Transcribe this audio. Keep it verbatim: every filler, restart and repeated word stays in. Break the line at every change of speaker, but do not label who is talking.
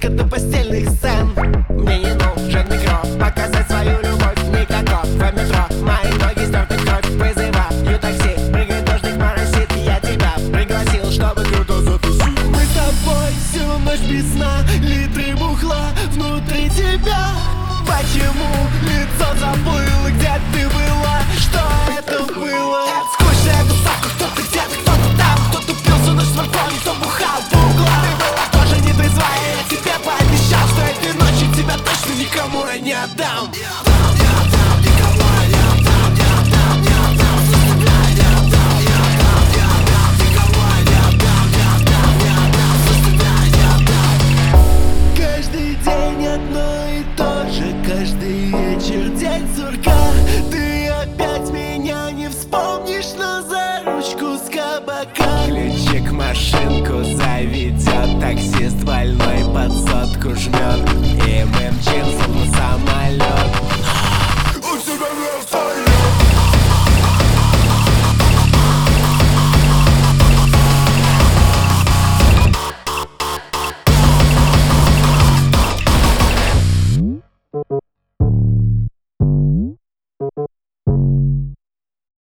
только до постельных сцен. Мне не нужен микро, показать свою любовь никакого в метро. Мои ноги стерты кровь, вызываю такси. Прыгает дождик, моросит, я тебя пригласил, чтобы круто затусить. Мы с тобой всю ночь без сна, литры бухла внутри тебя. Почему лицо заплыло, где ты была, что это было? Это скучная тусовка, кто-то где-то, кто-то там. Кто-то пил всю ночь в смартфоне, кто бухал в углах. Ты была тоже не трезвая, я тебе пообещал, что этой ночью тебя точно никому я не отдам. Каждый день одно и то же, каждый вечер день сурка. Ты опять меня не вспомнишь, но за ручку с кабака ключик машинку заведет, таксист больной под сотку жмет, и мы мчимся